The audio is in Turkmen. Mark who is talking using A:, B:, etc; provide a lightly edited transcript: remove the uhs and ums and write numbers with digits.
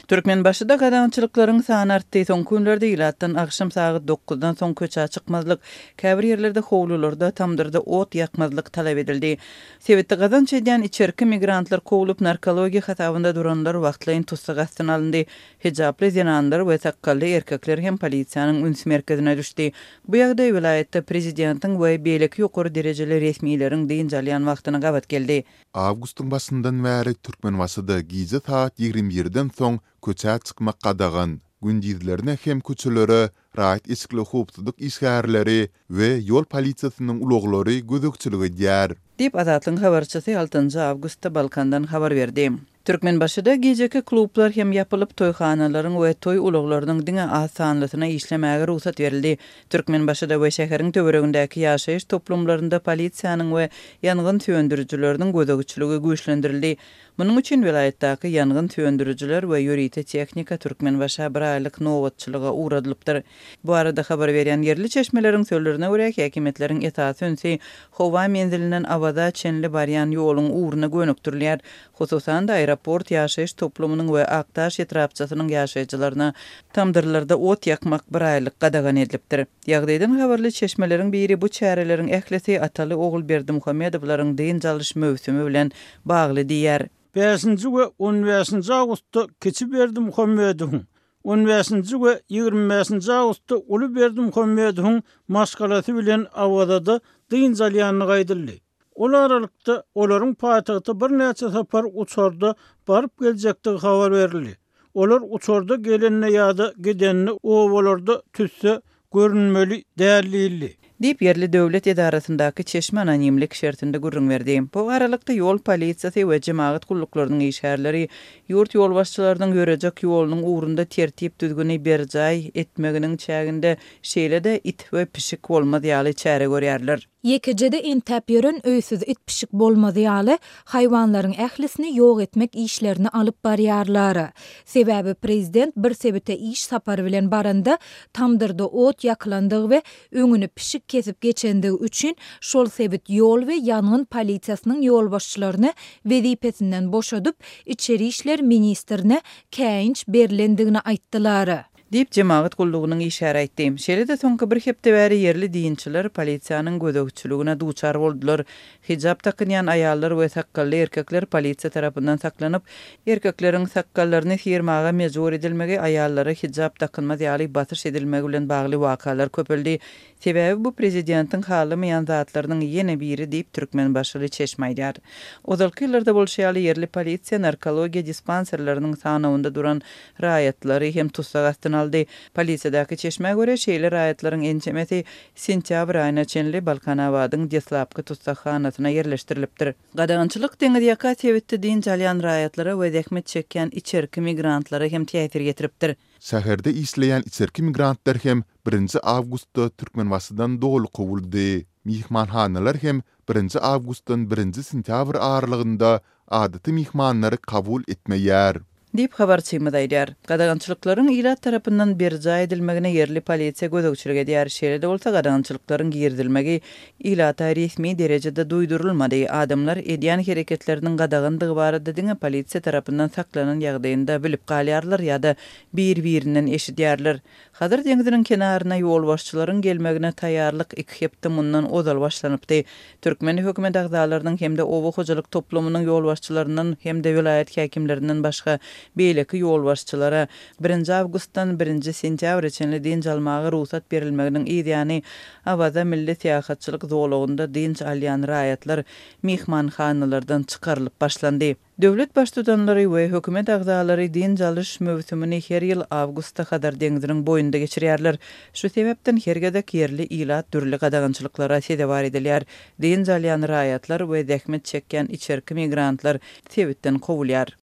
A: Türkmenbaşyda gadançylyklaryň sany artdy. Soňky günlerde ilatdan akşam saat 9-dan soň köçä çykmazlyk, käbir ýerlerde howlularda tamdyrda ot ýakmazlyk talap edildi. Sebäpde gadanç edýän içerki migrantlar kowulyp narkologiýa hasabynda duranlar wagtlaýyn tutsak astyna alyndy. Hijaply zenanlar we sakally erkekler hem polisiýanyň üns merkezine düşdi. Bu ýagdaý vilayetde prezidentiň we beýleki ýokary derejeli resmiýleriň diýin jalyan wagtyna gabat geldi.
B: Awgustyň başyndan bäri Türkmenbaşyda gize saat 21-den soň köçä çykmak gadagan, gündizlerine hem köçelere rahat eskili hupsuzlyk işgärleri we ýol polisiýasynyň uloglary gözükçüligi edýär.
A: Dip Azatlyň habarçysy 6 awgustda Balkandan habar berdi. Türkmenbaşyda gejeki klublar hem ýapylyp toýxanalaryň we toý uluglarynyň diňe asanlysyna işlemäge ruhsat berildi. Türkmenbaşyda we şäheriň töweregindäki ýaşaýyş toplumlarynda polisiýanyň we ýangyn söndürüjiläriniň gözegçiligi güýçlendirildi. Munyň üçin vilayetdäki ýangyn söndürüjiler we ýörite tehnika Türkmenbaşa bir aýlyk nowatçylyga uğradylypdyr. Bu arada habar berýän yerli çeşmeleriň sözlerine görä häkimetleriň esasy önsi howa menzilinden awada çenli barýan ýoluň uğruna gönükdirilýär. Hususan da aeroport ýaşaýyş toplumynyň we Aktaş etrapçasynyň ýaşaýjylaryna tamdyrlarda ot ýakmak bir aýlyk gadagan edilipdir. Ýagdaýdan habarly çeşmeleriň biri bu çäreleriň ählisi Ataly Ogulberdi Muhammedowlaryň diýin jalyş mövsümi bilen bagly diýär.
C: 5-nji we 15-nji awgustda Keçiberdi Muhammedowyň 15-nji we 25-nji awgustda Ulyberdi Muhammedowyň maşgalasy bilen awada diýin jalyanlygy gaýdyldy. Olar aralykda olaryň paýtagty bir näçe sapar uçarda baryp geljektigi habar berildi. Olar uçarda gelenine ýa-da gidenine owalarda tüsse görünmeli dälildi.
A: Dip yerli döwlet edarasyndaky çeşme anonimlik şertinde gurrun berdi. Bu aralykda ýol polisiýasy we jemaat gulluklarının işgärleri ýurt ýol başçylarynyň görejek ýolunyň uğrunda tertip düzgüni berjay etmeginiň çäginde şeýle-de it we pişik bolmaz ýaly çäre görýärler.
D: Ýekejede intap ýören öýsüz it pişik bolmady ýaly haýwanlaryň ählisini ýok etmek işlerini alyp barýarlar. Sebäbi prezident bir sebäte iş sapary bilen baranda tamdyrda ot ýaklandygy we öňüni pişik kesip geçendigi üçin şol sebit ýol we ýangyn polisiýasynyň ýol başçylaryny wezipesinden boşadyp içeri işler ministrine käýinç berilendigini aýtdylar.
A: Dip jemaat gullugynyň işare etdi. Şeýle-de soňky bir hepde bäri yerli diýinçiler polisiýanyň gözegçiligine duçar boldular. Hijab takynýan aýallar we sakally erkekler polisiýa tarapyndan saklanyp, erkekleriň sakallaryny firmaga mejbur edilmegi aýallary hijab takynmaz ýaly batyş edilmegi bilen bagly wakalar köpeldi. Sebäbi bu prezidentiň halymyň zatlarynyň ýene biri diýip Türkmenbaşyly çeşmeýär. Ozalky ýyllarda bolşaýaly yerli polisiýa narkologiýa dispanserlerining sanawynda duran raýatlary hem tutsak astyna aldy. Polisiýadaky çeşmege görä şeýle raýatlaryň ençemesi sentýabr aýyna çenli Balkanawadyň Deslapky tutsakhanasyna ýerleşdirilipdir. Gadançylyk deňizýaka sebäpli diýin jalyan raýatlara we zähmet çekýän içerki migrantlara hem täsir getiripdir.
B: Şäherde işleýän içerki migrantlar hem 1 awgustda Türkmenbaşydan dogul kowuldy. Mihmanhanalar hem 1 awgustdan 1 sentýabr aralygynda adaty mihmanlary kabul etmeýär.
A: Dip habarçymyz aýdýar. Gadançylyklaryň ilat tarapyndan berjay edilmegine yerli polisiýa gözegçilik edýär. Şeýle-de bolsa gadançylyklaryň girdilmegi ilata resmi derejede duýdurulmady. Adamlar edýän hereketleriniň gadagandygy barada diňe polisiýa tarapyndan saklanan ýagdaýynda bilip galýarlar ýa-da bir-birinden eşidýärler. Hazır deňiziniň kenaryna ýol başçylaryň gelmegine taýýarlyk iki hepde mundan ozal başlanypdy. Türkmen hökümet agzalarynyň hem de owa hojalyk toplumynyň ýol başçylarynyň hem de vilayet häkimlerinden başga beýleki ýol başçylara 1 awgustdan 1 sentýabr üçin diň jalmagy ruhsat berilmeginiň ýa-ni awada milli täýatçylyk zowlugynda diň alýan raýatlar mihmanhanalardan çykarylyp başlandy. Döwlet baştutanlary we hökümet agzalary diň jalyş mövsümini her ýyl awgustda kadar deňiziniň boýunda geçirýärler. Şu sebäpden hergedek yerli ilat türli gadagançylyklara sedebar edilýär. Diň jalyan raýatlar we zähmet çekýän içerki migrantlar sebäpden kowulýar.